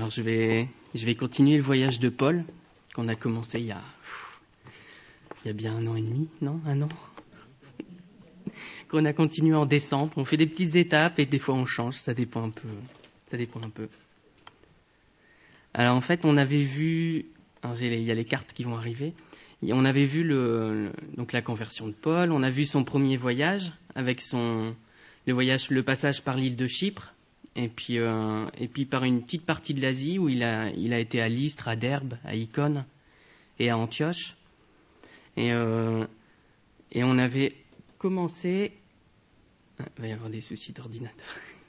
Alors je vais continuer le voyage de Paul qu'on a commencé il y a bien 1 an et demi, non, 1 an, qu'on a continué en décembre. On fait des petites étapes et des fois on change, ça dépend un peu. Alors en fait, on avait vu, il y a les cartes qui vont arriver. On avait vu donc la conversion de Paul. On a vu son premier voyage avec le passage par l'île de Chypre. Et puis par une petite partie de l'Asie où il a été à Lystre, à Derbe, à Icône et à Antioche. Et on avait commencé... il va y avoir des soucis d'ordinateur.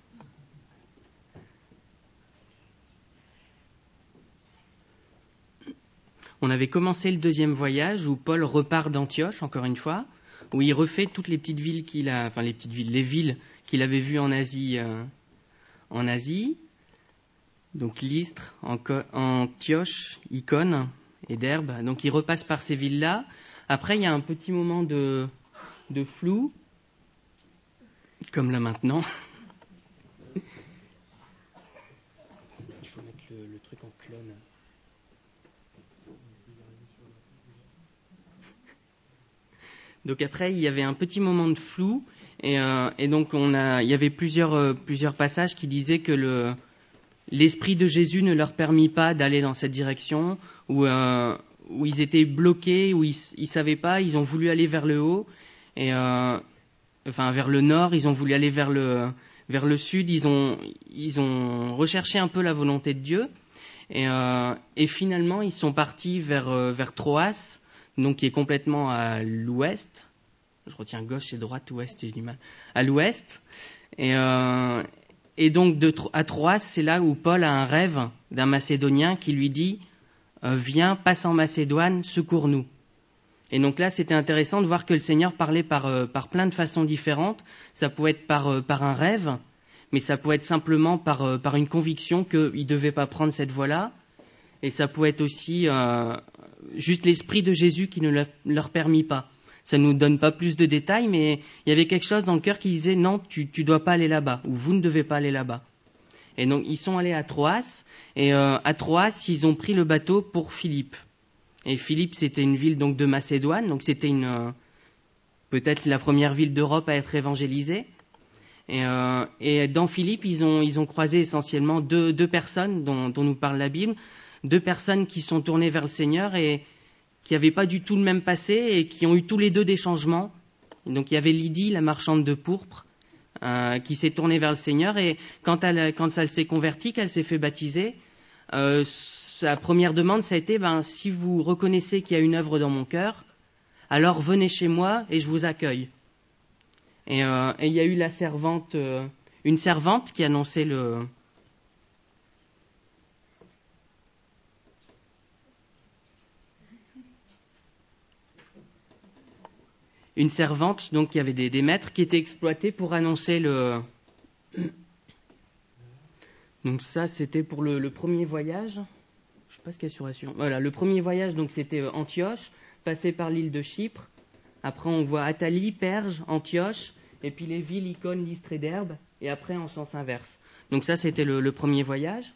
On avait commencé le 2e voyage où Paul repart d'Antioche, encore une fois, où il refait toutes les petites villes les villes qu'il avait vues en Asie... donc Lystre, Antioche, Icône et Derbe. Donc il repasse par ces villes-là. Après, il y a un petit moment de flou, comme là maintenant. Il faut mettre le truc en clone. Donc après, il y avait un petit moment de flou. Et donc il y avait plusieurs passages qui disaient que l'esprit de Jésus ne leur permit pas d'aller dans cette direction, où ils étaient bloqués, où ils savaient pas, ils ont voulu aller vers le haut, vers le nord, ils ont voulu aller vers le sud, ils ont recherché un peu la volonté de Dieu, et finalement ils sont partis vers Troas, donc qui est complètement à l'ouest. Je retiens gauche et droite, ouest, j'ai du mal. À l'ouest. Et donc à Troas, c'est là où Paul a un rêve d'un Macédonien qui lui dit « Viens, passe en Macédoine, secours-nous ». Et donc là, c'était intéressant de voir que le Seigneur parlait par plein de façons différentes. Ça pouvait être par un rêve, mais ça pouvait être simplement par une conviction qu'il ne devait pas prendre cette voie-là. Et ça pouvait être aussi juste l'esprit de Jésus qui ne leur permit pas. Ça ne nous donne pas plus de détails, mais il y avait quelque chose dans le cœur qui disait « Non, tu ne dois pas aller là-bas » ou « Vous ne devez pas aller là-bas ». Et donc, ils sont allés à Troas. Et à Troas, ils ont pris le bateau pour Philippe. Et Philippe, c'était une ville donc, de Macédoine. Donc, c'était peut-être la première ville d'Europe à être évangélisée. Et dans Philippe, ils ont croisé essentiellement deux personnes dont nous parle la Bible. 2 personnes qui sont tournées vers le Seigneur et qui n'avaient pas du tout le même passé et qui ont eu tous les 2 des changements. Et donc il y avait Lydie, la marchande de pourpre, qui s'est tournée vers le Seigneur, et quand elle s'est convertie, qu'elle s'est fait baptiser, sa première demande, ça a été si vous reconnaissez qu'il y a une œuvre dans mon cœur, alors venez chez moi et je vous accueille. Et il y a eu une servante qui annonçait une servante, donc il y avait des maîtres qui étaient exploités pour annoncer Donc ça, c'était pour le premier voyage. Je ne sais pas ce qu'il y a sur Assuron. Voilà, le premier voyage, donc c'était Antioche, passé par l'île de Chypre. Après, on voit Athalie, Perge, Antioche, et puis les villes Icône, Lystre et Derbe, et après en sens inverse. Donc ça, c'était le premier voyage.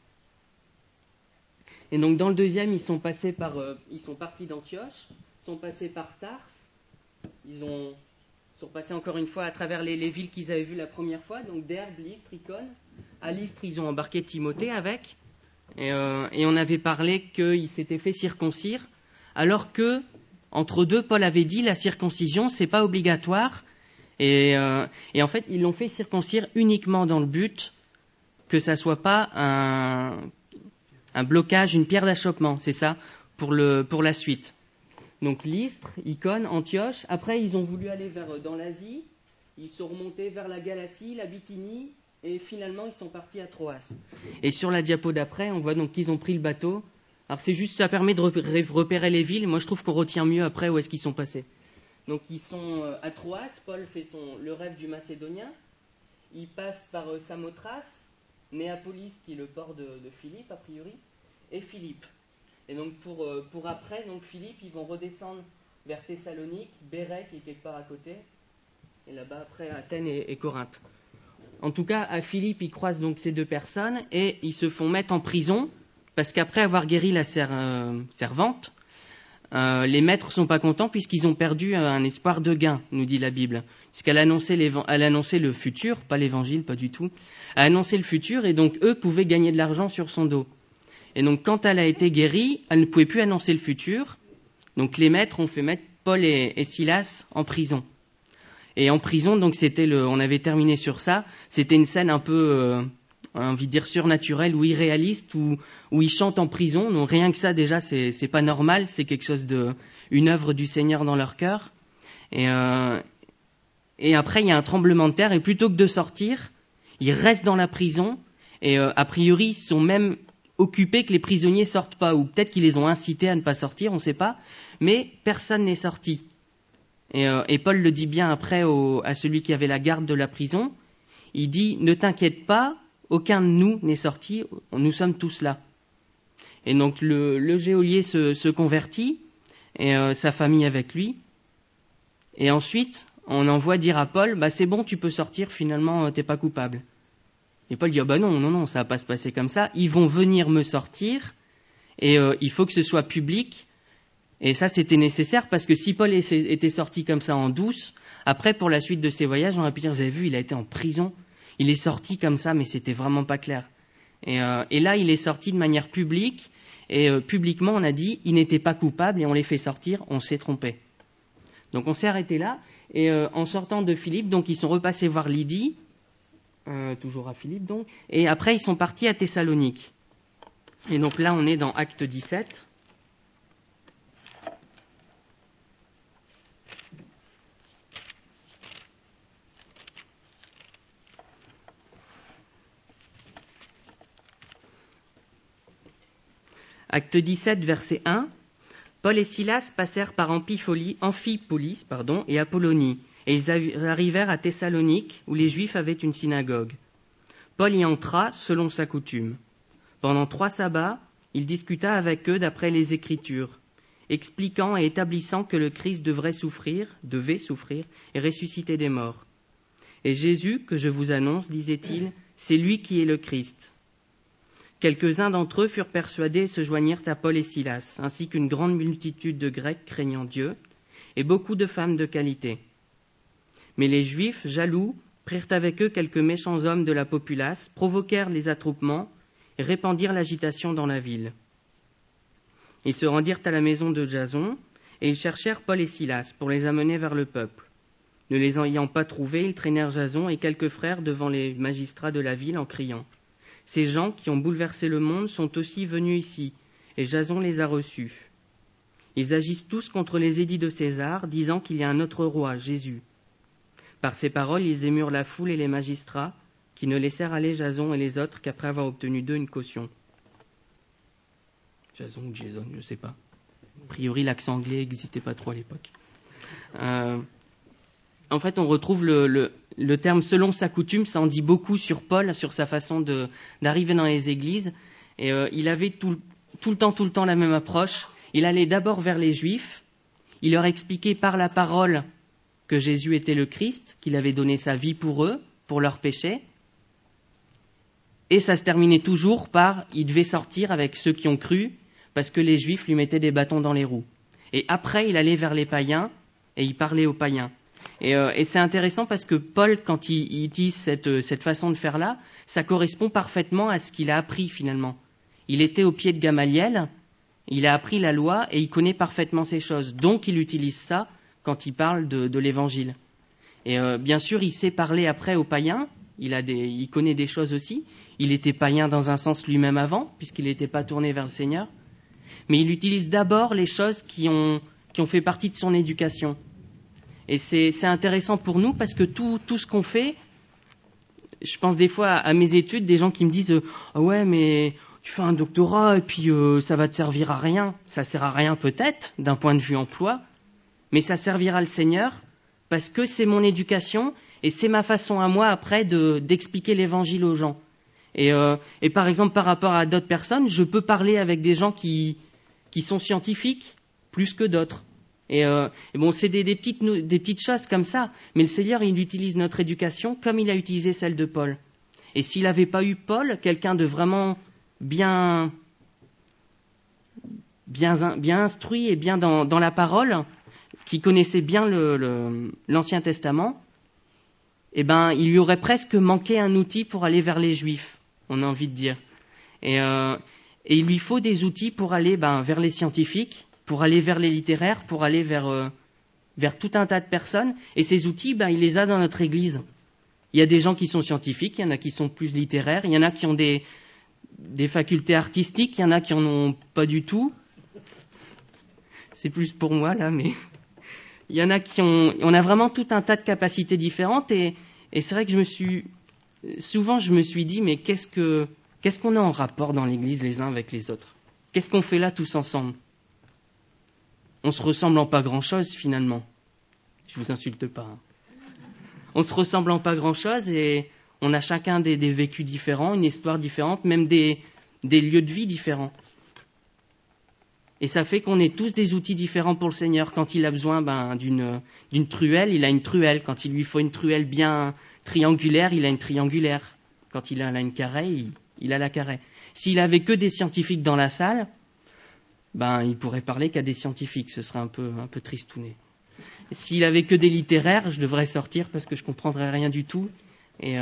Et donc dans le deuxième, ils sont partis d'Antioche, sont passés par Tarse. Ils sont passés encore une fois à travers les villes qu'ils avaient vues la première fois, donc Derbe, Lystre, Icône. À Lystre, ils ont embarqué Timothée avec, et on avait parlé qu'ils s'étaient fait circoncire, alors que, entre deux, Paul avait dit la circoncision, c'est pas obligatoire, et en fait, ils l'ont fait circoncire uniquement dans le but que ça soit pas un blocage, une pierre d'achoppement, c'est ça, pour la suite. Donc Lystre, Icône, Antioche. Après, ils ont voulu aller dans l'Asie. Ils sont remontés vers la Galatie, la Bithynie, et finalement, ils sont partis à Troas. Et sur la diapo d'après, on voit donc qu'ils ont pris le bateau. Alors c'est juste, ça permet de repérer les villes. Moi, je trouve qu'on retient mieux après où est-ce qu'ils sont passés. Donc ils sont à Troas. Paul fait le rêve du Macédonien. Il passe par Samothrace, Néapolis, qui est le port de Philippe, a priori, et Philippe. Et donc pour après, donc Philippe, ils vont redescendre vers Thessalonique, Bérec qui est quelque part à côté, et là-bas après Athènes et Corinthe. en tout cas, à Philippe, ils croisent donc ces deux personnes et ils se font mettre en prison parce qu'après avoir guéri la servante, les maîtres sont pas contents puisqu'ils ont perdu un espoir de gain, nous dit la Bible. Puisqu'elle annonçait le futur, pas l'évangile, pas du tout. Elle annonçait le futur et donc eux pouvaient gagner de l'argent sur son dos. Et donc quand elle a été guérie, elle ne pouvait plus annoncer le futur. Donc les maîtres ont fait mettre Paul et Silas en prison. Et en prison, donc on avait terminé sur ça, c'était une scène un peu, envie de dire surnaturelle ou irréaliste, où ils chantent en prison. Donc rien que ça déjà, c'est pas normal, c'est quelque chose une œuvre du Seigneur dans leur cœur. Et après, il y a un tremblement de terre, et plutôt que de sortir, ils restent dans la prison, et a priori, ils sont même occupés que les prisonniers sortent pas, ou peut-être qu'ils les ont incités à ne pas sortir, on ne sait pas, mais personne n'est sorti. Et Paul le dit bien après à celui qui avait la garde de la prison, il dit « Ne t'inquiète pas, aucun de nous n'est sorti, nous sommes tous là. » Et donc le geôlier se convertit, et sa famille avec lui, et ensuite on envoie dire à Paul « C'est bon, tu peux sortir, finalement t'es pas coupable. » Et Paul dit « Non, ça va pas se passer comme ça, ils vont venir me sortir, et il faut que ce soit public. » Et ça, c'était nécessaire parce que si Paul était sorti comme ça en douce, après, pour la suite de ses voyages, on aurait pu dire, vous avez vu, il a été en prison, il est sorti comme ça, mais c'était vraiment pas clair. Et là, il est sorti de manière publique, et publiquement, on a dit, il n'était pas coupable, et on les fait sortir, on s'est trompé. Donc on s'est arrêté là, et en sortant de Philippe, donc ils sont repassés voir Lydie, toujours à Philippe donc, et après ils sont partis à Thessalonique. Et donc là, on est dans Acte 17. Acte 17, verset 1. Paul et Silas passèrent par Amphipolis et Apollonie, et ils arrivèrent à Thessalonique, où les Juifs avaient une synagogue. Paul y entra selon sa coutume. Pendant 3 sabbats, il discuta avec eux d'après les Écritures, expliquant et établissant que le Christ devait souffrir et ressusciter des morts. Et Jésus, que je vous annonce, disait-il, c'est lui qui est le Christ. Quelques-uns d'entre eux furent persuadés et se joignirent à Paul et Silas, ainsi qu'une grande multitude de Grecs craignant Dieu, et beaucoup de femmes de qualité. Mais les Juifs, jaloux, prirent avec eux quelques méchants hommes de la populace, provoquèrent les attroupements et répandirent l'agitation dans la ville. Ils se rendirent à la maison de Jason, et ils cherchèrent Paul et Silas pour les amener vers le peuple. Ne les ayant pas trouvés, ils traînèrent Jason et quelques frères devant les magistrats de la ville en criant « Ces gens qui ont bouleversé le monde sont aussi venus ici, et Jason les a reçus. Ils agissent tous contre les édits de César, disant qu'il y a un autre roi, Jésus. » Par ces paroles, ils émurent la foule et les magistrats, qui ne laissèrent aller Jason et les autres qu'après avoir obtenu d'eux une caution. Jason ou Jason, je ne sais pas. A priori, l'accent anglais n'existait pas trop à l'époque. En fait, on retrouve le terme « selon sa coutume », ça en dit beaucoup sur Paul, sur sa façon d'arriver dans les églises. Et il avait tout le temps la même approche. Il allait d'abord vers les Juifs, il leur expliquait par la parole que Jésus était le Christ, qu'il avait donné sa vie pour eux, pour leurs péchés. Et ça se terminait toujours par « il devait sortir avec ceux qui ont cru », parce que les Juifs lui mettaient des bâtons dans les roues. Et après, il allait vers les païens, et il parlait aux païens. Et c'est intéressant parce que Paul, quand il utilise cette façon de faire là, ça correspond parfaitement à ce qu'il a appris finalement. Il était au pied de Gamaliel, il a appris la loi et il connaît parfaitement ces choses. Donc il utilise ça quand il parle de l'évangile. Et bien sûr, il sait parler après aux païens, il connaît des choses aussi. Il était païen dans un sens lui-même avant, puisqu'il n'était pas tourné vers le Seigneur. Mais il utilise d'abord les choses qui ont fait partie de son éducation. Et c'est intéressant pour nous parce que tout ce qu'on fait, je pense des fois à mes études, des gens qui me disent « Ah ouais, mais tu fais un doctorat et puis ça va te servir à rien. » Ça sert à rien peut-être d'un point de vue emploi, mais ça servira le Seigneur parce que c'est mon éducation et c'est ma façon à moi après d'expliquer l'évangile aux gens. Et par exemple, par rapport à d'autres personnes, je peux parler avec des gens qui sont scientifiques plus que d'autres. Et bon, c'est des petites choses comme ça. Mais le Seigneur, il utilise notre éducation comme il a utilisé celle de Paul. Et s'il n'avait pas eu Paul, quelqu'un de vraiment bien instruit et bien dans la parole, qui connaissait bien l'Ancien Testament, eh ben, il lui aurait presque manqué un outil pour aller vers les Juifs, on a envie de dire. Et il lui faut des outils pour aller vers les scientifiques, pour aller vers les littéraires, pour aller vers tout un tas de personnes. Et ces outils, il les a dans notre Église. Il y a des gens qui sont scientifiques, il y en a qui sont plus littéraires, il y en a qui ont des facultés artistiques, il y en a qui en ont pas du tout. C'est plus pour moi, là, mais... Il y en a on a vraiment tout un tas de capacités différentes et c'est vrai que je me suis dit, mais qu'est-ce qu'on a en rapport dans l'Église les uns avec les autres? Qu'est-ce qu'on fait là tous ensemble? On se ressemble en pas grand-chose finalement. Je vous insulte pas. Hein. On se ressemble en pas grand-chose et on a chacun des vécus différents, une histoire différente, même des lieux de vie différents. Et ça fait qu'on est tous des outils différents pour le Seigneur. Quand il a besoin d'une truelle, il a une truelle. Quand il lui faut une truelle bien triangulaire, il a une triangulaire. Quand il a une carrée, il a la carrée. S'il avait que des scientifiques dans la salle, il pourrait parler qu'à des scientifiques. Ce serait un peu tristouné. S'il avait que des littéraires, je devrais sortir parce que je comprendrais rien du tout. Et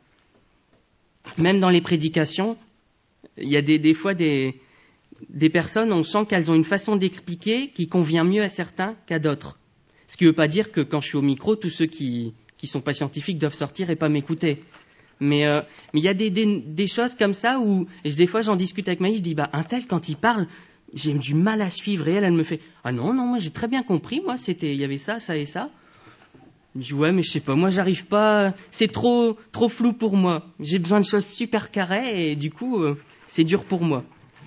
même dans les prédications, il y a des fois des personnes, on sent qu'elles ont une façon d'expliquer qui convient mieux à certains qu'à d'autres. Ce qui ne veut pas dire que quand je suis au micro, tous ceux qui sont pas scientifiques doivent sortir et pas m'écouter. Mais il y a des choses comme ça où, des fois j'en discute avec Maïs, je dis, un tel quand il parle, j'ai du mal à suivre. Et elle me fait, ah non, moi j'ai très bien compris, moi il y avait ça, ça et ça. Je dis, ouais, mais je sais pas, moi j'arrive pas, c'est trop flou pour moi. J'ai besoin de choses super carrées et du coup, c'est dur pour moi.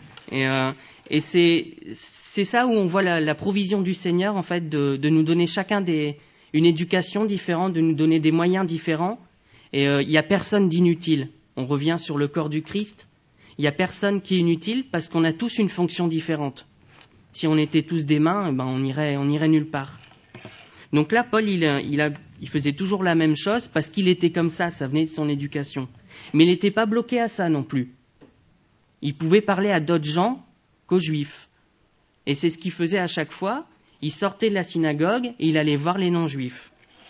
Et c'est ça où on voit la provision du Seigneur, en fait, de nous donner chacun une éducation différente, de nous donner des moyens différents. Et il n'y a personne d'inutile. On revient sur le corps du Christ. Il n'y a personne qui est inutile parce qu'on a tous une fonction différente. Si on était tous des mains, on irait nulle part. Donc là, Paul, il faisait toujours la même chose parce qu'il était comme ça venait de son éducation. Mais il n'était pas bloqué à ça non plus. Il pouvait parler à d'autres gens qu'aux Juifs. Et c'est ce qu'il faisait à chaque fois. Il sortait de la synagogue et il allait voir les non-Juifs.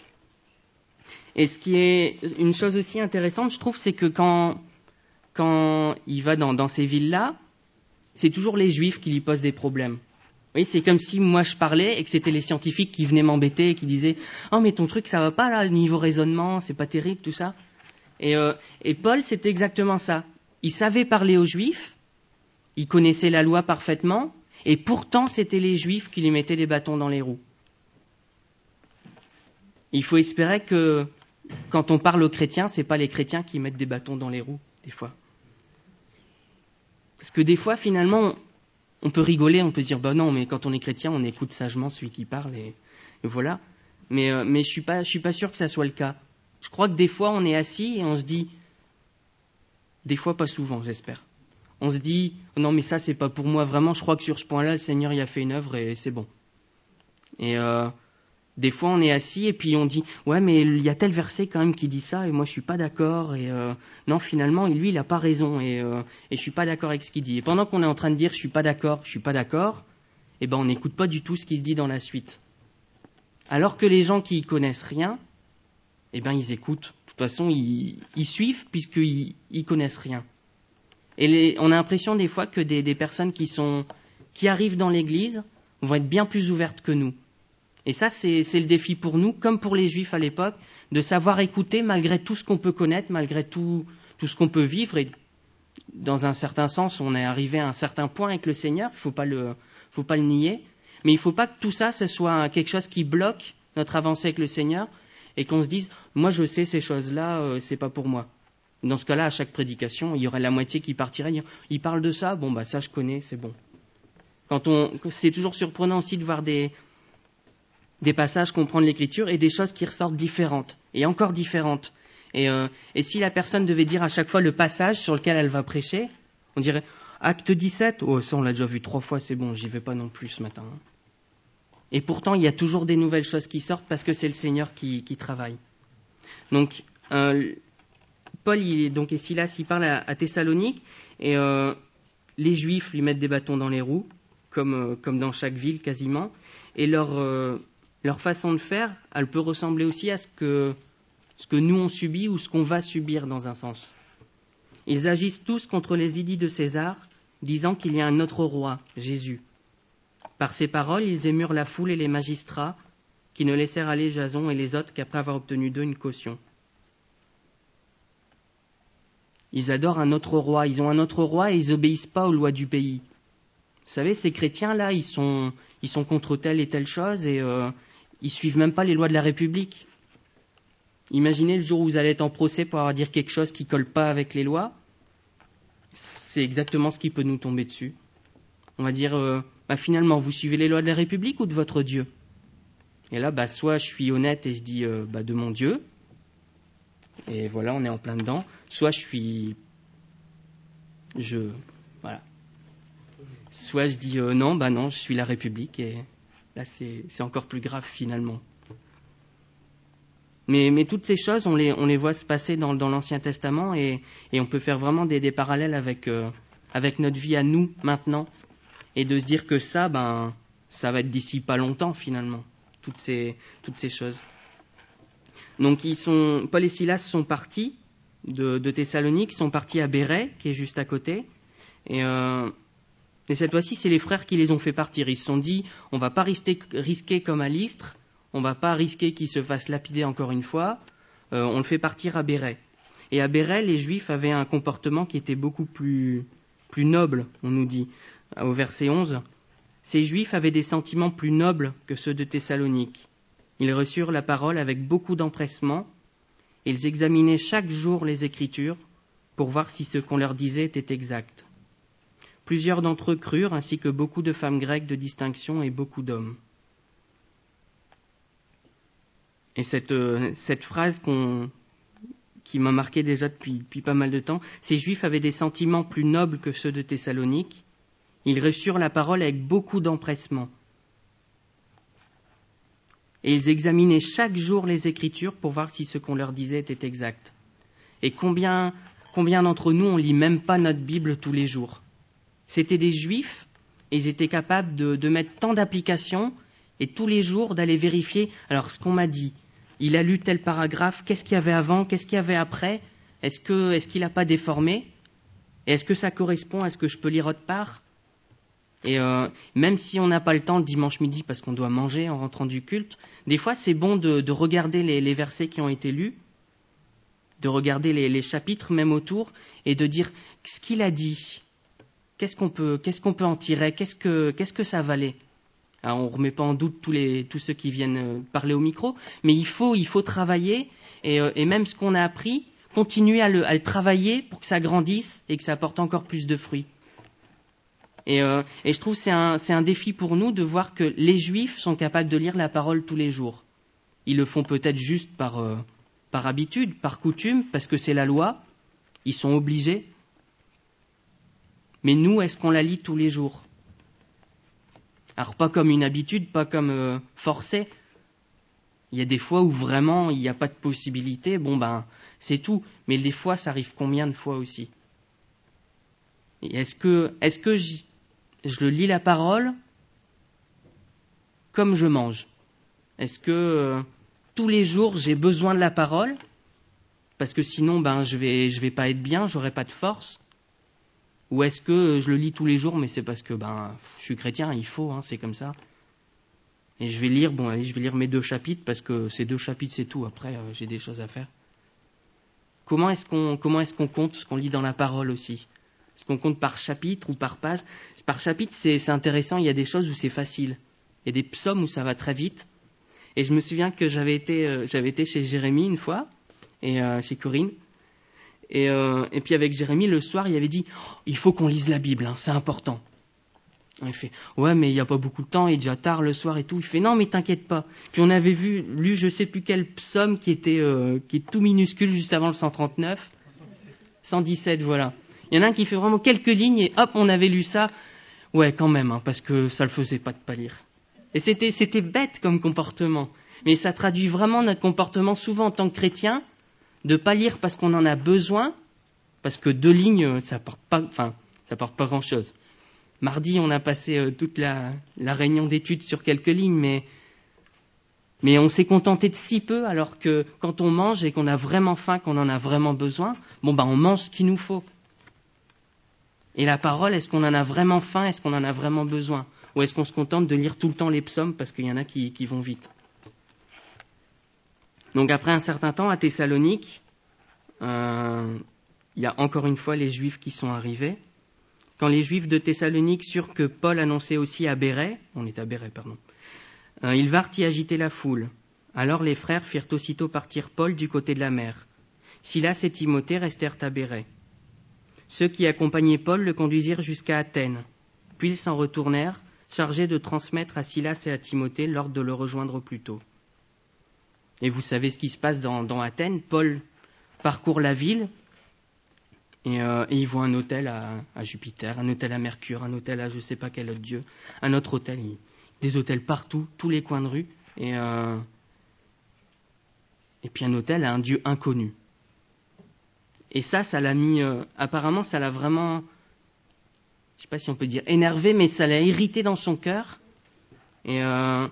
Et ce qui est une chose aussi intéressante, je trouve, c'est que quand il va dans ces villes-là, c'est toujours les Juifs qui lui posent des problèmes. Oui, c'est comme si moi je parlais et que c'était les scientifiques qui venaient m'embêter et qui disaient « Oh, mais ton truc, ça va pas là, niveau raisonnement, c'est pas terrible, tout ça. » Et Paul, c'était exactement ça. Il savait parler aux Juifs, il connaissait la loi parfaitement, et pourtant c'était les Juifs qui lui mettaient des bâtons dans les roues. Il faut espérer que quand on parle aux chrétiens, c'est pas les chrétiens qui mettent des bâtons dans les roues, des fois. Parce que des fois, finalement, on peut rigoler, on peut dire non, mais quand on est chrétien, on écoute sagement celui qui parle, et voilà. Mais je suis pas sûr que ça soit le cas. Je crois que des fois, on est assis et on se dit, des fois pas souvent, j'espère. On se dit, non mais ça c'est pas pour moi, vraiment je crois que sur ce point-là, le Seigneur y a fait une œuvre et c'est bon. Et des fois on est assis et puis on dit, ouais mais il y a tel verset quand même qui dit ça et moi je suis pas d'accord et non finalement lui il a pas raison et je suis pas d'accord avec ce qu'il dit. Et pendant qu'on est en train de dire je suis pas d'accord, et on n'écoute pas du tout ce qui se dit dans la suite. Alors que les gens qui y connaissent rien, ils écoutent. De toute façon, ils suivent puisqu'ils connaissent rien. Et on a l'impression des fois que des personnes qui arrivent dans l'Église vont être bien plus ouvertes que nous. Et ça, c'est le défi pour nous, comme pour les Juifs à l'époque, de savoir écouter malgré tout ce qu'on peut connaître, malgré tout ce qu'on peut vivre. Et dans un certain sens, on est arrivé à un certain point avec le Seigneur, il ne faut pas le nier. Mais il ne faut pas que tout ça, ce soit quelque chose qui bloque notre avancée avec le Seigneur et qu'on se dise, moi je sais ces choses-là, c'est pas pour moi. Dans ce cas-là, à chaque prédication, il y aurait la moitié qui partirait dire, il parle de ça, ça je connais, c'est bon. C'est toujours surprenant aussi de voir des passages comprendre l'Écriture et des choses qui ressortent différentes et encore différentes. Et si la personne devait dire à chaque fois le passage sur lequel elle va prêcher, on dirait Acte 17, oh ça on l'a déjà vu 3 fois, c'est bon, j'y vais pas non plus ce matin. Et pourtant, il y a toujours des nouvelles choses qui sortent parce que c'est le Seigneur qui travaille. Donc, Paul et Silas, ils parlent à Thessalonique et les Juifs lui mettent des bâtons dans les roues, comme dans chaque ville quasiment. Et leur façon de faire, elle peut ressembler aussi à ce que nous on subit ou ce qu'on va subir dans un sens. Ils agissent tous contre les édits de César, disant qu'il y a un autre roi, Jésus. Par ces paroles, ils émurent la foule et les magistrats, qui ne laissèrent aller Jason et les autres qu'après avoir obtenu d'eux une caution. Ils adorent un autre roi, ils ont un autre roi et ils n'obéissent pas aux lois du pays. Vous savez, ces chrétiens-là, ils sont contre telle et telle chose et ils suivent même pas les lois de la République. Imaginez le jour où vous allez être en procès pour avoir dire quelque chose qui colle pas avec les lois. C'est exactement ce qui peut nous tomber dessus. On va dire, finalement, vous suivez les lois de la République ou de votre Dieu ? Et là, soit je suis honnête et je dis de mon Dieu, et voilà, on est en plein dedans. Soit Soit je dis non, je suis la République, et là c'est encore plus grave finalement. Mais toutes ces choses, on les voit se passer dans l'Ancien Testament et on peut faire vraiment des parallèles avec notre vie à nous maintenant et de se dire que ça va être d'ici pas longtemps finalement, toutes ces choses. Donc Paul et Silas sont partis de Thessalonique, sont partis à Béret, qui est juste à côté, et cette fois-ci c'est les frères qui les ont fait partir. Ils se sont dit, on va pas risquer comme à Lystre. On ne va pas risquer qu'il se fasse lapider encore une fois. On le fait partir à Béret. Et à Béret, les Juifs avaient un comportement qui était beaucoup plus noble, on nous dit, au verset 11. Ces Juifs avaient des sentiments plus nobles que ceux de Thessalonique. Ils reçurent la parole avec beaucoup d'empressement. Ils examinaient chaque jour les Écritures pour voir si ce qu'on leur disait était exact. Plusieurs d'entre eux crurent, ainsi que beaucoup de femmes grecques de distinction et beaucoup d'hommes. Et cette phrase qui m'a marqué déjà depuis pas mal de temps, ces Juifs avaient des sentiments plus nobles que ceux de Thessalonique. Ils reçurent la parole avec beaucoup d'empressement. Et ils examinaient chaque jour les Écritures pour voir si ce qu'on leur disait était exact. Et combien d'entre nous, on lit même pas notre Bible tous les jours ? C'était des Juifs, et ils étaient capables de mettre tant d'applications, et tous les jours d'aller vérifier, alors ce qu'on m'a dit, il a lu tel paragraphe, qu'est-ce qu'il y avait avant, qu'est-ce qu'il y avait après, est-ce qu'il n'a pas déformé, et est-ce que ça correspond à ce que je peux lire autre part ? Et même si on n'a pas le temps le dimanche midi parce qu'on doit manger en rentrant du culte, des fois c'est bon de regarder les versets qui ont été lus, de regarder les chapitres même autour, et de dire ce qu'il a dit, qu'est-ce qu'on peut en tirer, qu'est-ce que ça valait. Alors, on ne remet pas en doute tous ceux qui viennent parler au micro, mais il faut travailler et même ce qu'on a appris, continuer à le travailler pour que ça grandisse et que ça apporte encore plus de fruits. Et je trouve que c'est un défi pour nous de voir que les Juifs sont capables de lire la parole tous les jours. Ils le font peut-être juste par habitude, par coutume, parce que c'est la loi, ils sont obligés. Mais nous, est-ce qu'on la lit tous les jours ? Alors pas comme une habitude, pas comme forcé. Il y a des fois où vraiment il n'y a pas de possibilité, c'est tout. Mais des fois, ça arrive combien de fois aussi ? Et est-ce que je lis la parole comme je mange ? Est-ce que tous les jours j'ai besoin de la parole ? Parce que sinon je vais pas être bien, j'aurai pas de force. Ou est-ce que je le lis tous les jours, mais c'est parce que je suis chrétien, il faut, c'est comme ça. Et je vais lire mes 2 chapitres, parce que ces 2 chapitres c'est tout, après j'ai des choses à faire. Comment est-ce qu'on compte ce qu'on lit dans la parole aussi ? Est-ce qu'on compte par chapitre ou par page ? Par chapitre c'est intéressant, il y a des choses où c'est facile. Il y a des psaumes où ça va très vite. Et je me souviens que j'avais été chez Jérémie une fois, et chez Corinne. Et puis avec Jérémie, le soir, il avait dit « Il faut qu'on lise la Bible, c'est important. » Il fait « Ouais, mais il n'y a pas beaucoup de temps, il est déjà tard le soir et tout. » Il fait « Non, mais t'inquiète pas. » Puis on avait lu je sais plus quel psaume qui est tout minuscule juste avant le 139. 117, voilà. Il y en a un qui fait vraiment quelques lignes et hop, on avait lu ça. Ouais, quand même, parce que ça le faisait pas de pas lire. Et c'était bête comme comportement. Mais ça traduit vraiment notre comportement souvent en tant que chrétien, de pas lire parce qu'on en a besoin, parce que 2 lignes, ça porte pas grand-chose. Mardi, on a passé toute la réunion d'études sur quelques lignes, mais on s'est contenté de si peu, alors que quand on mange et qu'on a vraiment faim, qu'on en a vraiment besoin, on mange ce qu'il nous faut. Et la parole, est-ce qu'on en a vraiment faim, est-ce qu'on en a vraiment besoin? Ou est-ce qu'on se contente de lire tout le temps les psaumes parce qu'il y en a qui vont vite? Donc après un certain temps, à Thessalonique, il y a encore une fois les Juifs qui sont arrivés. Quand les Juifs de Thessalonique surent que Paul annonçait aussi à Béret, ils vinrent y agiter la foule. Alors les frères firent aussitôt partir Paul du côté de la mer. Silas et Timothée restèrent à Béret. Ceux qui accompagnaient Paul le conduisirent jusqu'à Athènes. Puis ils s'en retournèrent, chargés de transmettre à Silas et à Timothée l'ordre de le rejoindre plus tôt. Et vous savez ce qui se passe dans Athènes. Paul parcourt la ville et il voit un autel à Jupiter, un autel à Mercure, un autel à je ne sais pas quel autre dieu, un autre autel, des autels partout, tous les coins de rue, et puis un autel à un dieu inconnu. Et ça l'a mis, apparemment, ça l'a vraiment, je ne sais pas si on peut dire énervé, mais ça l'a irrité dans son cœur. Et je ne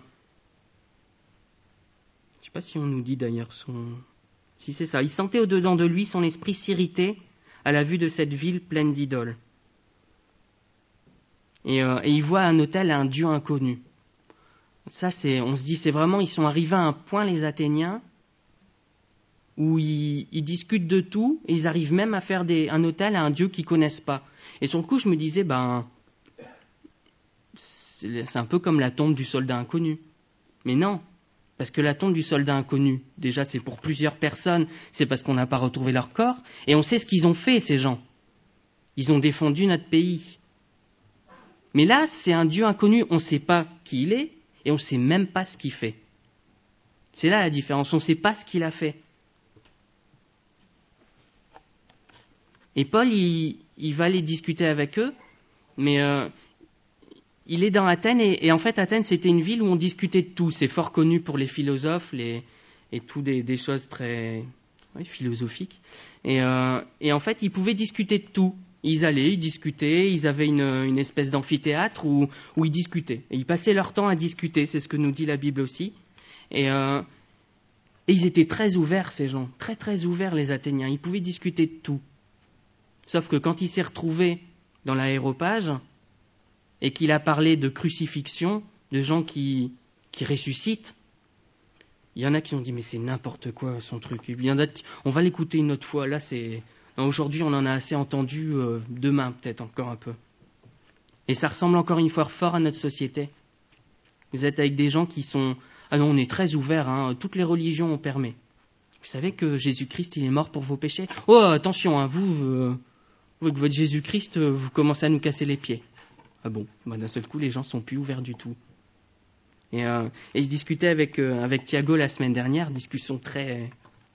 sais pas si on nous dit d'ailleurs si c'est ça. Il sentait au-dedans de lui son esprit s'irriter à la vue de cette ville pleine d'idoles. Et il voit un autel à un dieu inconnu. Ça, on se dit, c'est vraiment, ils sont arrivés à un point, les Athéniens, où ils discutent de tout, et ils arrivent même à faire un autel à un dieu qu'ils ne connaissent pas. Et sur le coup, je me disais, c'est un peu comme la tombe du soldat inconnu. Mais non, parce que la tombe du soldat inconnu, déjà, c'est pour plusieurs personnes, c'est parce qu'on n'a pas retrouvé leur corps, et on sait ce qu'ils ont fait, ces gens. Ils ont défendu notre pays. Mais là, c'est un dieu inconnu, on ne sait pas qui il est, et on ne sait même pas ce qu'il fait. C'est là la différence, on ne sait pas ce qu'il a fait. Et Paul, il va aller discuter avec eux, mais il est dans Athènes, et en fait, Athènes, c'était une ville où on discutait de tout. C'est fort connu pour les philosophes, et tout des choses très philosophiques. Et en fait, ils pouvaient discuter de tout. Ils allaient, ils discutaient, ils avaient une espèce d'amphithéâtre où ils discutaient. Et ils passaient leur temps à discuter, c'est ce que nous dit la Bible aussi. Et ils étaient très ouverts, ces gens, très très ouverts, les Athéniens. Ils pouvaient discuter de tout. Sauf que quand il s'est retrouvé dans l'aréopage et qu'il a parlé de crucifixion, de gens qui ressuscitent, il y en a qui ont dit mais c'est n'importe quoi son truc. Il y en a on va l'écouter une autre fois. Là aujourd'hui on en a assez entendu, demain peut-être encore un peu. Et ça ressemble encore une fois fort à notre société. Vous êtes avec des gens qui sont non, on est très ouverts, toutes les religions on permet. Vous savez que Jésus-Christ il est mort pour vos péchés. Oh attention, vous avec votre Jésus-Christ, vous commencez à nous casser les pieds. Ah bon, d'un seul coup, les gens sont plus ouverts du tout. Et je discutais avec Thiago la semaine dernière, discussion très,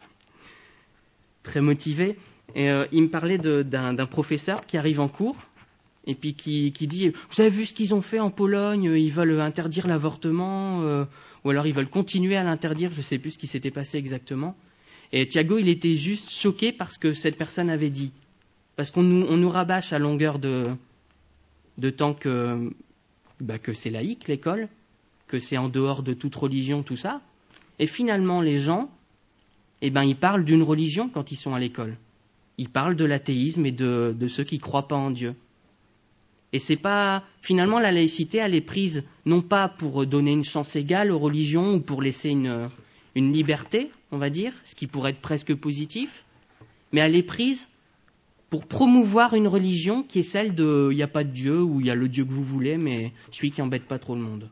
très motivée, et il me parlait d'un professeur qui arrive en cours, et puis qui dit, vous avez vu ce qu'ils ont fait en Pologne, ils veulent interdire l'avortement, ou alors ils veulent continuer à l'interdire, je ne sais plus ce qui s'était passé exactement. Et Thiago, il était juste choqué par ce que cette personne avait dit. Parce qu'on nous rabâche à longueur de temps que c'est laïque, l'école, que c'est en dehors de toute religion, tout ça. Et finalement, les gens, ils parlent d'une religion quand ils sont à l'école. Ils parlent de l'athéisme et de ceux qui ne croient pas en Dieu. Et c'est pas... Finalement, la laïcité, elle est prise non pas pour donner une chance égale aux religions ou pour laisser une liberté, on va dire, ce qui pourrait être presque positif, mais elle est prise pour promouvoir une religion qui est celle de il n'y a pas de Dieu ou il y a le Dieu que vous voulez, mais celui qui n'embête pas trop le monde.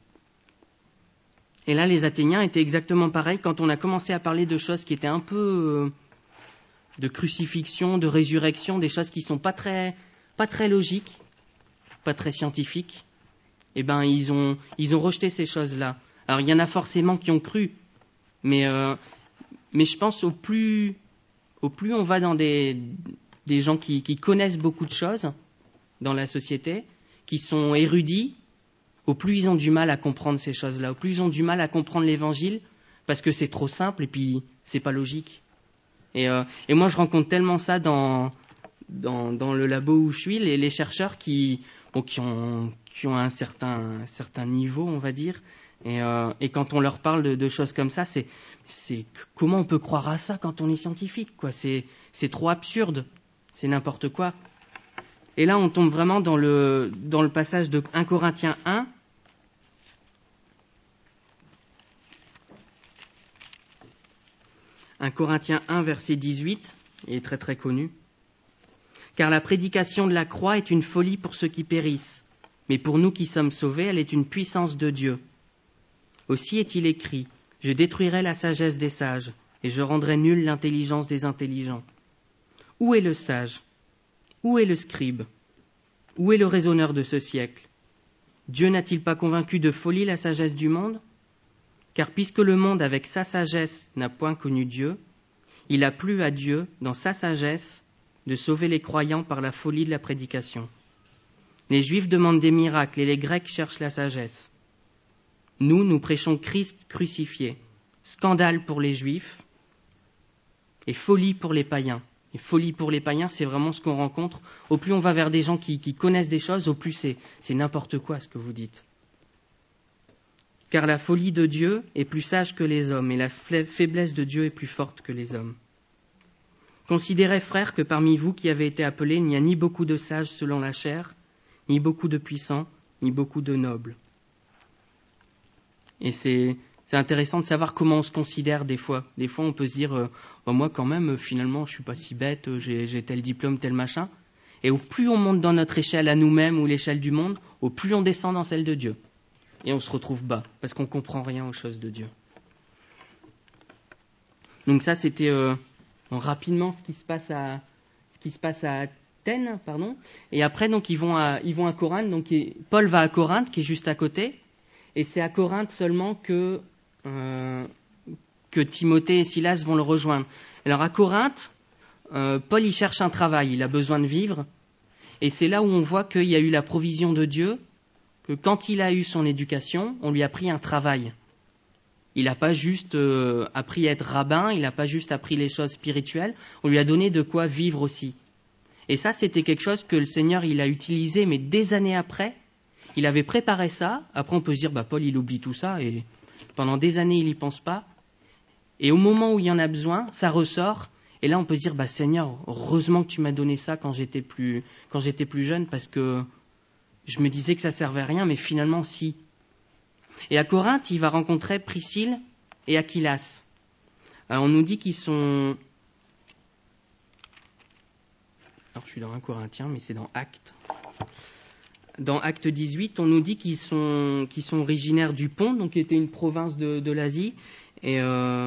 Et là, les Athéniens étaient exactement pareils quand on a commencé à parler de choses qui étaient un peu de crucifixion, de résurrection, des choses qui ne sont pas très logiques, pas très scientifiques. Ils ont rejeté ces choses-là. Alors, il y en a forcément qui ont cru, mais je pense au plus on va dans des gens qui connaissent beaucoup de choses dans la société, qui sont érudits, au plus ils ont du mal à comprendre ces choses-là, au plus ils ont du mal à comprendre l'Évangile, parce que c'est trop simple et puis c'est pas logique. Et moi, je rencontre tellement ça dans le labo où je suis, les chercheurs qui ont un certain niveau, on va dire, et quand on leur parle de choses comme ça, c'est comment on peut croire à ça quand on est scientifique, quoi. C'est trop absurde, c'est n'importe quoi. Et là, on tombe vraiment dans le passage de 1 Corinthiens 1. 1 Corinthiens 1, verset 18, il est très très connu. Car la prédication de la croix est une folie pour ceux qui périssent, mais pour nous qui sommes sauvés, elle est une puissance de Dieu. Aussi est-il écrit, je détruirai la sagesse des sages, et je rendrai nulle l'intelligence des intelligents. Où est le sage ? Où est le scribe ? Où est le raisonneur de ce siècle ? Dieu n'a-t-il pas convaincu de folie la sagesse du monde ? Car puisque le monde avec sa sagesse n'a point connu Dieu, il a plu à Dieu, dans sa sagesse, de sauver les croyants par la folie de la prédication. Les Juifs demandent des miracles et les Grecs cherchent la sagesse. Nous prêchons Christ crucifié, scandale pour les Juifs et folie pour les païens. Et folie pour les païens, c'est vraiment ce qu'on rencontre. Au plus on va vers des gens qui connaissent des choses, au plus c'est n'importe quoi ce que vous dites. Car la folie de Dieu est plus sage que les hommes, et la faiblesse de Dieu est plus forte que les hommes. Considérez, frères, que parmi vous qui avez été appelés, il n'y a ni beaucoup de sages selon la chair, ni beaucoup de puissants, ni beaucoup de nobles. Et c'est intéressant de savoir comment on se considère des fois. Des fois, on peut se dire, moi quand même, finalement, je suis pas si bête, j'ai tel diplôme, tel machin. Et au plus on monte dans notre échelle à nous-mêmes ou l'échelle du monde, au plus on descend dans celle de Dieu. Et on se retrouve bas, parce qu'on ne comprend rien aux choses de Dieu. Donc ça, c'était rapidement ce qui se passe à Athènes, pardon. Et après, donc ils vont à Corinthe. Donc Paul va à Corinthe, qui est juste à côté. Et c'est à Corinthe seulement que Timothée et Silas vont le rejoindre. Alors à Corinthe, Paul il cherche un travail, il a besoin de vivre. Et c'est là où on voit qu'il y a eu la provision de Dieu, que quand il a eu son éducation, on lui a pris un travail. Il n'a pas juste appris à être rabbin, il n'a pas juste appris les choses spirituelles, on lui a donné de quoi vivre aussi. Et ça, c'était quelque chose que le Seigneur il a utilisé, mais des années après, il avait préparé ça. Après, on peut se dire, Paul, il oublie tout ça, et pendant des années, il n'y pense pas. Et au moment où il y en a besoin, ça ressort, et là, on peut se dire, Seigneur, heureusement que tu m'as donné ça quand j'étais plus jeune, parce que je me disais que ça servait à rien, mais finalement, si. Et à Corinthe, il va rencontrer Priscille et Aquilas. On nous dit qu'ils sont... Alors, je suis dans 1 Corinthiens, mais c'est dans Actes. Dans Acte 18, on nous dit qu'ils sont originaires du Pont, donc qui était une province de l'Asie. Et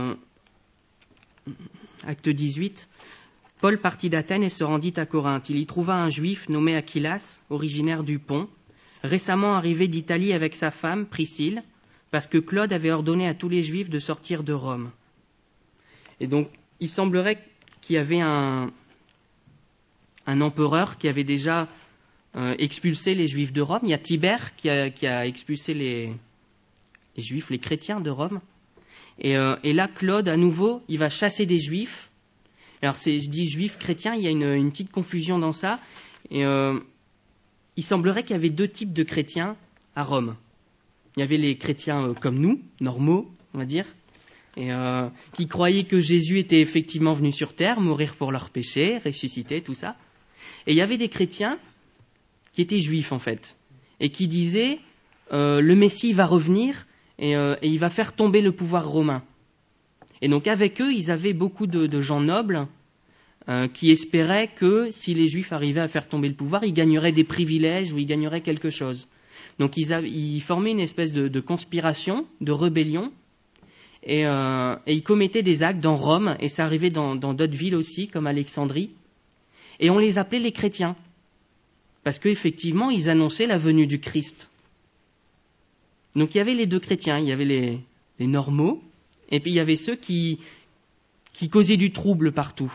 Acte 18, Paul partit d'Athènes et se rendit à Corinthe. Il y trouva un juif nommé Aquilas, originaire du Pont, récemment arrivé d'Italie avec sa femme, Priscille, parce que Claude avait ordonné à tous les juifs de sortir de Rome. Et donc, il semblerait qu'il y avait un empereur qui avait déjà expulsé les juifs de Rome. Il y a Tibère qui a expulsé les juifs, les chrétiens de Rome. Et là, Claude, à nouveau, il va chasser des juifs. Alors, je dis juifs, chrétiens, il y a une petite confusion dans ça. Et il semblerait qu'il y avait deux types de chrétiens à Rome. Il y avait les chrétiens comme nous, normaux, on va dire, et qui croyaient que Jésus était effectivement venu sur terre, mourir pour leurs péchés, ressusciter, tout ça. Et il y avait des chrétiens qui étaient juifs, en fait, et qui disaient le Messie va revenir et il va faire tomber le pouvoir romain. Et donc avec eux, ils avaient beaucoup de gens nobles qui espéraient que si les Juifs arrivaient à faire tomber le pouvoir, ils gagneraient des privilèges ou ils gagneraient quelque chose. Donc ils formaient une espèce de conspiration, de rébellion, et ils commettaient des actes dans Rome, et ça arrivait dans d'autres villes aussi, comme Alexandrie, et on les appelait les chrétiens, parce qu'effectivement, ils annonçaient la venue du Christ. Donc il y avait les deux chrétiens, il y avait les normaux, et puis il y avait ceux qui causaient du trouble partout.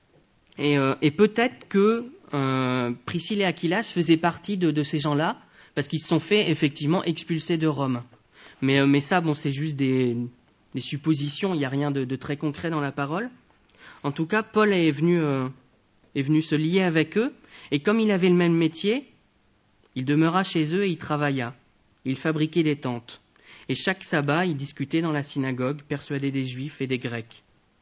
Et peut-être que Priscille et Aquilas faisaient partie de ces gens-là, parce qu'ils se sont fait effectivement expulser de Rome. Mais ça, c'est juste des suppositions, il n'y a rien de très concret dans la parole. En tout cas, Paul est venu se lier avec eux, et comme il avait le même métier, il demeura chez eux et il travailla. Il fabriquait des tentes. Et chaque sabbat, il discutait dans la synagogue, persuadé des Juifs et des Grecs.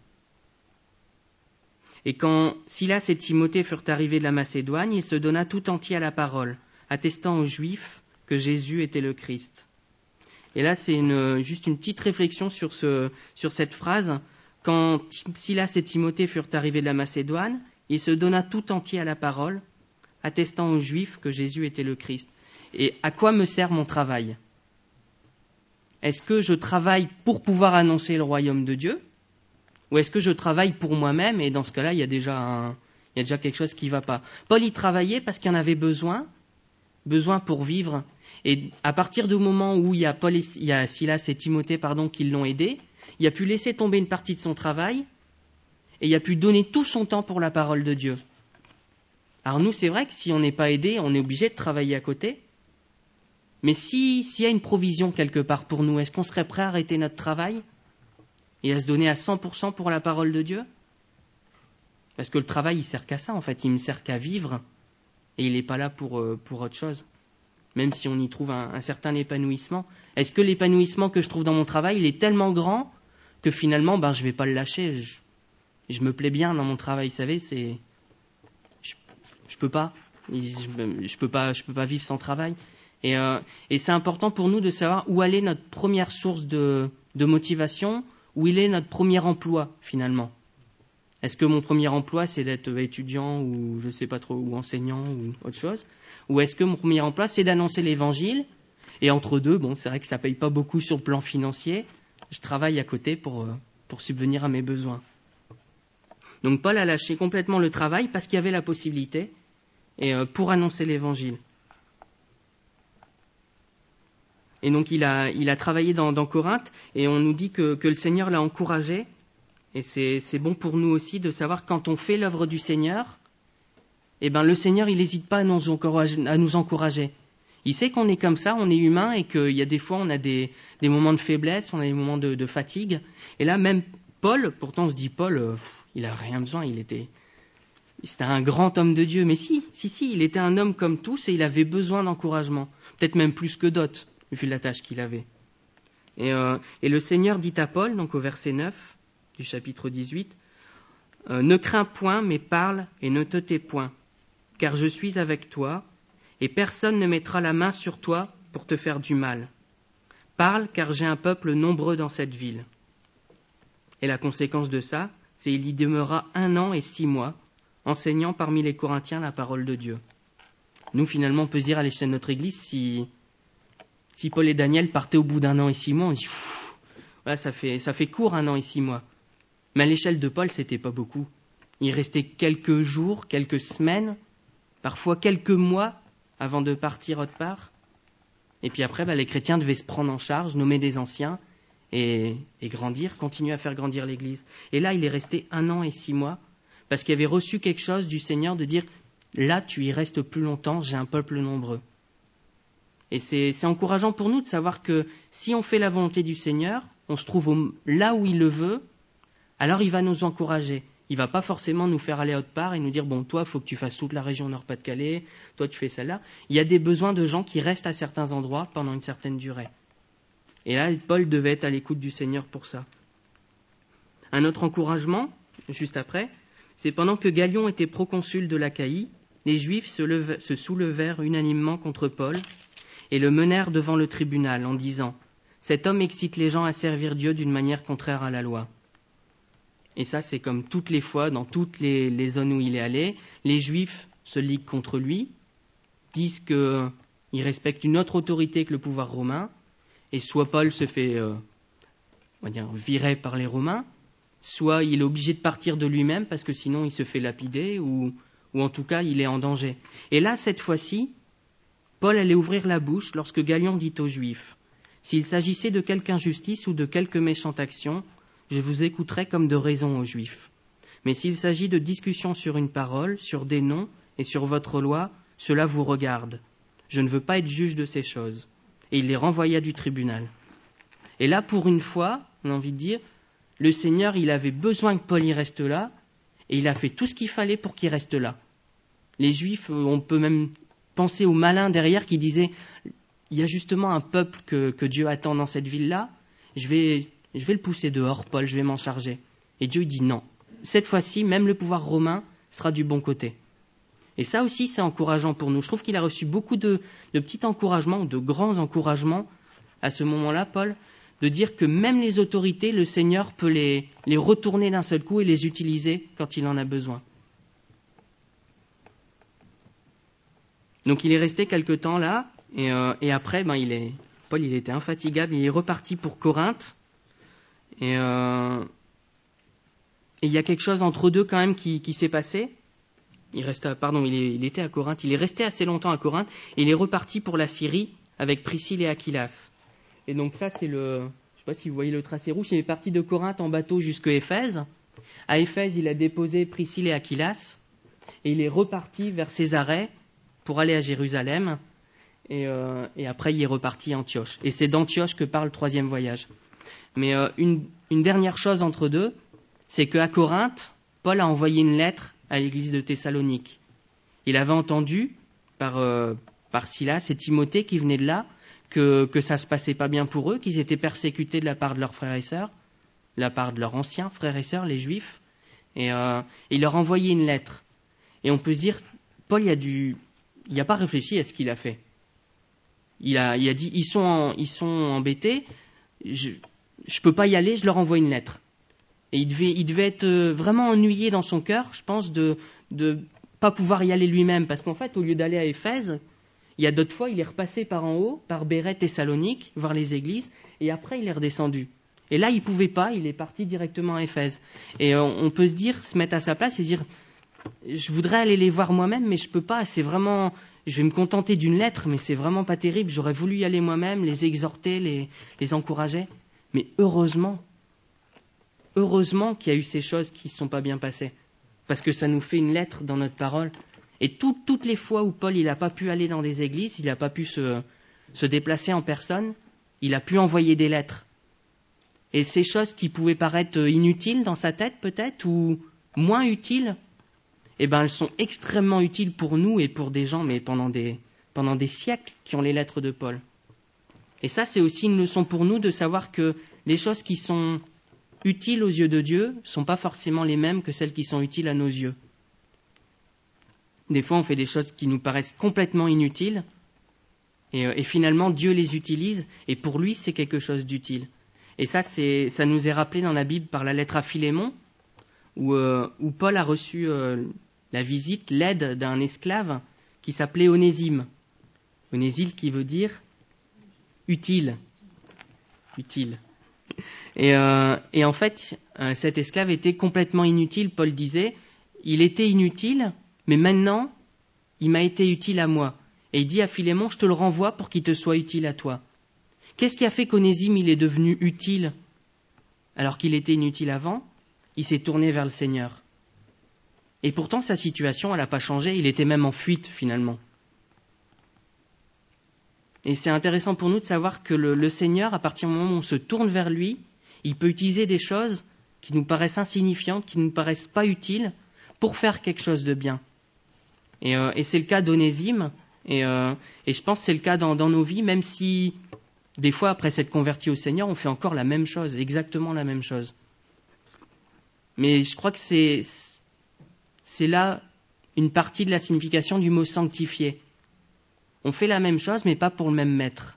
Et quand Silas et Timothée furent arrivés de la Macédoine, il se donna tout entier à la parole, attestant aux Juifs que Jésus était le Christ. Et là, c'est juste une petite réflexion sur cette phrase. Quand Silas et Timothée furent arrivés de la Macédoine, il se donna tout entier à la parole, attestant aux Juifs que Jésus était le Christ. Et à quoi me sert mon travail ? Est-ce que je travaille pour pouvoir annoncer le royaume de Dieu ? Ou est-ce que je travaille pour moi-même ? Et dans ce cas-là, il y a déjà quelque chose qui ne va pas. Paul y travaillait parce qu'il en avait besoin pour vivre. Et à partir du moment où il y a Silas et Timothée qui l'ont aidé, il a pu laisser tomber une partie de son travail et il a pu donner tout son temps pour la parole de Dieu. Alors nous, c'est vrai que si on n'est pas aidé, on est obligé de travailler à côté. Mais s'il y a une provision quelque part pour nous, est-ce qu'on serait prêt à arrêter notre travail et à se donner à 100% pour la parole de Dieu ? Parce que le travail, il sert qu'à ça, en fait. Il ne sert qu'à vivre et il n'est pas là pour autre chose. Même si on y trouve un certain épanouissement. Est-ce que l'épanouissement que je trouve dans mon travail, il est tellement grand que finalement, je ne vais pas le lâcher. Je me plais bien dans mon travail, vous savez, je peux pas. Je peux pas vivre sans travail. Et c'est important pour nous de savoir où est notre première source de motivation, où il est notre premier emploi finalement. Est-ce que mon premier emploi c'est d'être étudiant ou je sais pas trop, ou enseignant ou autre chose ? Ou est-ce que mon premier emploi c'est d'annoncer l'évangile ? Et entre deux, c'est vrai que ça paye pas beaucoup sur le plan financier. Je travaille à côté pour subvenir à mes besoins. Donc Paul a lâché complètement le travail parce qu'il y avait la possibilité et pour annoncer l'évangile. Et donc il a travaillé dans Corinthe et on nous dit que le Seigneur l'a encouragé. Et c'est bon pour nous aussi de savoir quand on fait l'œuvre du Seigneur, le Seigneur il n'hésite pas à nous encourager. Il sait qu'on est comme ça, on est humain et qu'il y a des fois on a des moments de faiblesse, on a des moments de fatigue. Et là même Paul, pourtant on se dit Paul, il a rien besoin, c'était un grand homme de Dieu. Mais si, il était un homme comme tous et il avait besoin d'encouragement, peut-être même plus que d'autres, vu la tâche qu'il avait. Et le Seigneur dit à Paul, donc au verset 9 du chapitre 18, « Ne crains point, mais parle et ne te tais point, car je suis avec toi, et personne ne mettra la main sur toi pour te faire du mal. Parle, car j'ai un peuple nombreux dans cette ville. » Et la conséquence de ça, c'est qu'il y demeura 1 an et 6 mois, enseignant parmi les Corinthiens la parole de Dieu. Nous, finalement, on peut se dire à l'échelle de notre Église, si Paul et Daniel partaient au bout d'1 an et 6 mois, on dit, voilà, ça fait court 1 an et 6 mois. Mais à l'échelle de Paul, c'était pas beaucoup. Il restait quelques jours, quelques semaines, parfois quelques mois avant de partir autre part. Et puis après, les chrétiens devaient se prendre en charge, nommer des anciens et grandir, continuer à faire grandir l'Église. Et là, il est resté 1 an et 6 mois parce qu'il avait reçu quelque chose du Seigneur de dire, là, tu y restes plus longtemps, j'ai un peuple nombreux. Et c'est encourageant pour nous de savoir que si on fait la volonté du Seigneur, on se trouve là où il le veut, alors il va nous encourager. Il ne va pas forcément nous faire aller autre part et nous dire, toi, il faut que tu fasses toute la région Nord-Pas-de-Calais, toi, tu fais celle-là. Il y a des besoins de gens qui restent à certains endroits pendant une certaine durée. Et là, Paul devait être à l'écoute du Seigneur pour ça. Un autre encouragement, juste après, c'est pendant que Galion était proconsul de l'Achaïe, les Juifs se soulevèrent unanimement contre Paul et le menèrent devant le tribunal en disant « Cet homme excite les gens à servir Dieu d'une manière contraire à la loi. » Et ça, c'est comme toutes les fois, dans toutes les zones où il est allé, les Juifs se liguent contre lui, disent qu'il respecte une autre autorité que le pouvoir romain, et soit Paul se fait virer par les Romains, soit il est obligé de partir de lui-même parce que sinon il se fait lapider, ou en tout cas il est en danger. Et là, cette fois-ci, Paul allait ouvrir la bouche lorsque Galion dit aux Juifs « S'il s'agissait de quelque injustice ou de quelque méchante action, je vous écouterai comme de raison aux Juifs. Mais s'il s'agit de discussion sur une parole, sur des noms et sur votre loi, cela vous regarde. je ne veux pas être juge de ces choses. Et il les renvoya du tribunal. Et là, pour une fois, on a envie de dire, le Seigneur, il avait besoin que Paul y reste là, et il a fait tout ce qu'il fallait pour qu'il reste là. Les Juifs, on peut même penser aux malins derrière qui disaient, il y a justement un peuple que Dieu attend dans cette ville-là, je vais le pousser dehors, Paul, je vais m'en charger. Et Dieu dit non. Cette fois-ci, même le pouvoir romain sera du bon côté. Et ça aussi, c'est encourageant pour nous. Je trouve qu'il a reçu beaucoup de petits encouragements, de grands encouragements à ce moment-là, Paul, de dire que même les autorités, le Seigneur peut les retourner d'un seul coup et les utiliser quand il en a besoin. Donc il est resté quelque temps là, et après, Paul il était infatigable, il est reparti pour Corinthe, et il y a quelque chose entre deux quand même qui s'est passé. Il était à Corinthe, il est resté assez longtemps à Corinthe, et il est reparti pour la Syrie avec Priscille et Aquilas. Et donc ça, je ne sais pas si vous voyez le tracé rouge, il est parti de Corinthe en bateau jusqu'à Éphèse. À Éphèse, il a déposé Priscille et Aquilas, et il est reparti vers Césarée pour aller à Jérusalem, et après il est reparti à Antioche. Et c'est d'Antioche que part le 3e voyage. Mais une dernière chose entre deux, c'est qu'à Corinthe, Paul a envoyé une lettre à l'église de Thessalonique. Il avait entendu par Silas et Timothée qui venaient de là que ça se passait pas bien pour eux, qu'ils étaient persécutés de la part de leurs frères et sœurs, de la part de leurs anciens frères et sœurs, les Juifs, et il leur a envoyé une lettre. Et on peut se dire, Paul, il n'a pas réfléchi à ce qu'il a fait. Il a dit, ils sont embêtés, je peux pas y aller, je leur envoie une lettre. Et il devait être vraiment ennuyé dans son cœur, je pense, de pas pouvoir y aller lui-même, parce qu'en fait, au lieu d'aller à Éphèse, il y a d'autres fois, il est repassé par en haut, par Béret, Thessalonique, voir les églises, et après il est redescendu. Et là, il pouvait pas, il est parti directement à Éphèse. Et on peut se mettre à sa place et dire, je voudrais aller les voir moi-même, mais je peux pas, c'est vraiment, je vais me contenter d'une lettre, mais c'est vraiment pas terrible, j'aurais voulu y aller moi-même, les exhorter, les encourager. Mais heureusement qu'il y a eu ces choses qui ne sont pas bien passées, parce que ça nous fait une lettre dans notre parole. Et toutes les fois où Paul n'a pas pu aller dans des églises, il n'a pas pu se déplacer en personne, il a pu envoyer des lettres. Et ces choses qui pouvaient paraître inutiles dans sa tête peut-être, ou moins utiles, elles sont extrêmement utiles pour nous et pour des gens, mais pendant des siècles, qui ont les lettres de Paul. Et ça, c'est aussi une leçon pour nous de savoir que les choses qui sont utiles aux yeux de Dieu ne sont pas forcément les mêmes que celles qui sont utiles à nos yeux. Des fois, on fait des choses qui nous paraissent complètement inutiles, et finalement, Dieu les utilise, et pour lui, c'est quelque chose d'utile. Et ça nous est rappelé dans la Bible par la lettre à Philémon, où Paul a reçu la visite, l'aide d'un esclave qui s'appelait Onésime. Onésime qui veut dire utile. Utile. Et en fait, cet esclave était complètement inutile, Paul disait. Il était inutile, mais maintenant, il m'a été utile à moi. Et il dit à Philémon, je te le renvoie pour qu'il te soit utile à toi. Qu'est-ce qui a fait qu'Onésime, il est devenu utile alors qu'il était inutile avant? Il s'est tourné vers le Seigneur. Et pourtant, sa situation, elle n'a pas changé. Il était même en fuite, finalement. Et c'est intéressant pour nous de savoir que le Seigneur, à partir du moment où on se tourne vers lui, il peut utiliser des choses qui nous paraissent insignifiantes, qui ne nous paraissent pas utiles, pour faire quelque chose de bien. Et c'est le cas d'Onésime, et je pense que c'est le cas dans nos vies, même si, des fois, après s'être converti au Seigneur, on fait encore la même chose, exactement la même chose. Mais je crois que c'est là une partie de la signification du mot sanctifié. On fait la même chose, mais pas pour le même maître.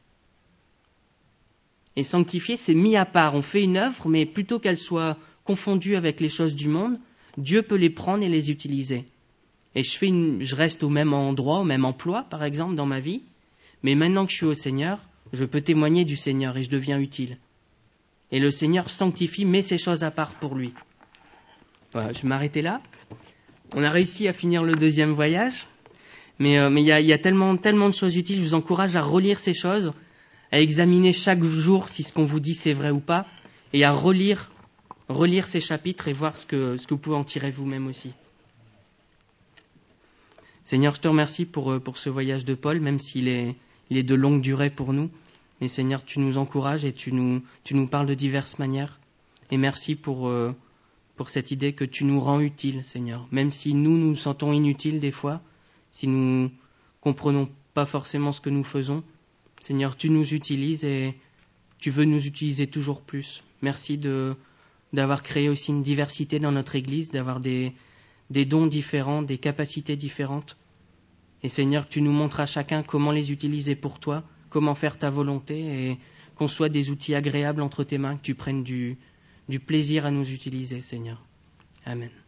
Et sanctifié, c'est mis à part. On fait une œuvre, mais plutôt qu'elle soit confondue avec les choses du monde, Dieu peut les prendre et les utiliser. Et je reste au même endroit, au même emploi, par exemple, dans ma vie, mais maintenant que je suis au Seigneur, je peux témoigner du Seigneur et je deviens utile. Et le Seigneur sanctifie, met ces choses à part pour lui. Voilà, je vais m'arrêter là. On a réussi à finir le 2e voyage, mais il y a tellement de choses utiles. Je vous encourage à relire ces choses, à examiner chaque jour si ce qu'on vous dit c'est vrai ou pas, et à relire ces chapitres et voir ce que vous pouvez en tirer vous-même aussi. Seigneur, je te remercie pour ce voyage de Paul, même s'il est de longue durée pour nous. Mais Seigneur, tu nous encourages et tu nous parles de diverses manières. Et merci pour cette idée que tu nous rends utiles, Seigneur. Même si nous sentons inutiles des fois, si nous comprenons pas forcément ce que nous faisons, Seigneur, tu nous utilises et tu veux nous utiliser toujours plus. Merci d'avoir créé aussi une diversité dans notre Église, d'avoir des dons différents, des capacités différentes. Et Seigneur, que tu nous montres à chacun comment les utiliser pour toi, comment faire ta volonté et qu'on soit des outils agréables entre tes mains, que tu prennes du plaisir à nous utiliser, Seigneur. Amen.